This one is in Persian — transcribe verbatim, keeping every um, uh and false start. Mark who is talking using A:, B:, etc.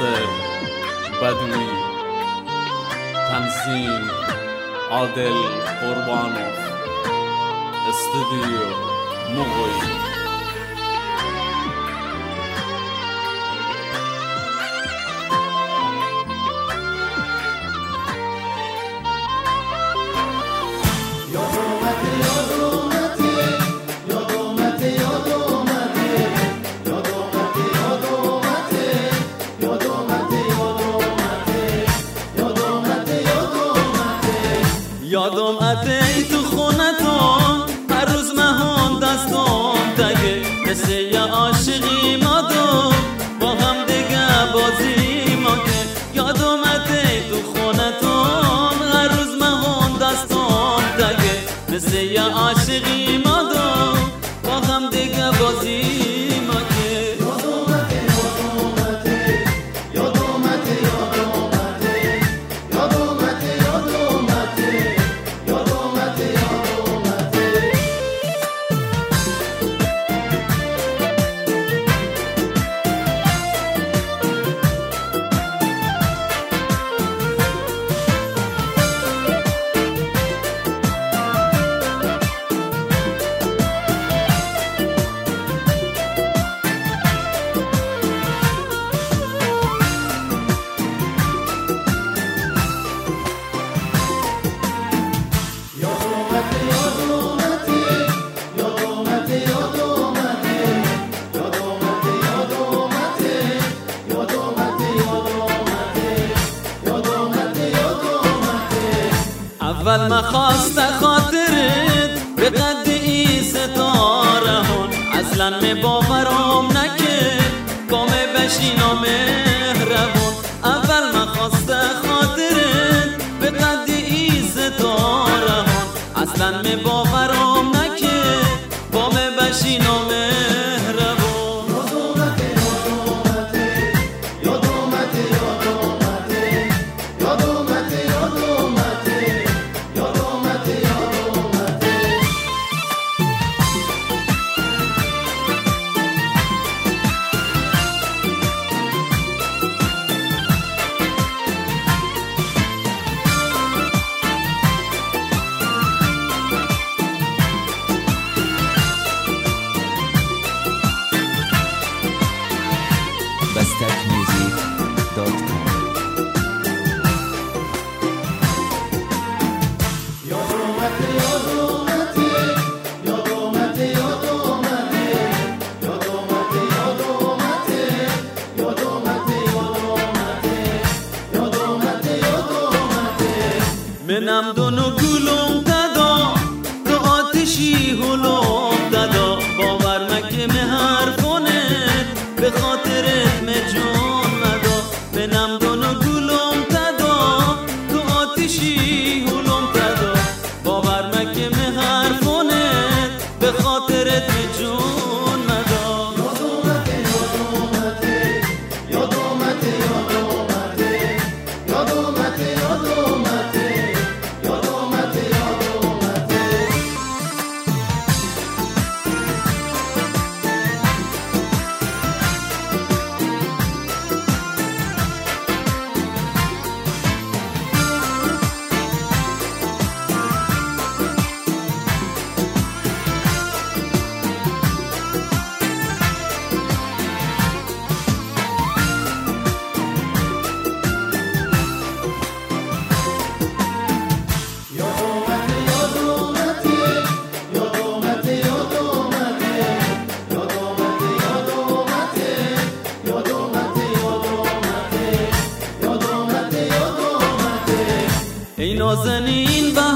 A: ناصر بدوی، تنظیم عادل قربانوف، استودیو مغوی.
B: یادم ای تو خونتون هر روز مهون دستم تگه، مثل یه عاشقی ما دو با هم دیگه بازی ما که. یادم ای تو خونتون هر روز مهون دستم تگه، مثل یه عاشقی ما دو با هم دیگه بازی ما که. اول ما خواست خاطرت به قد این ستاره هون، اصلا می باورم نکرد با می بشین و مهربون. اول ما خواست خاطرت به قد این ستاره هون، اصلا می باورم نکرد با می بشین و مهربون.
C: بستک میوزیک دات کام.
B: منم دونو گلوم دادا تو آتشی هلوم دادا، باور مکه می حرفونت به خاطرت می جون مدا. منم دونو گلوم دادا تو آتشی هلوم دادا، باور مکه می حرفونت به خاطرت می جون مدا. ای نازنین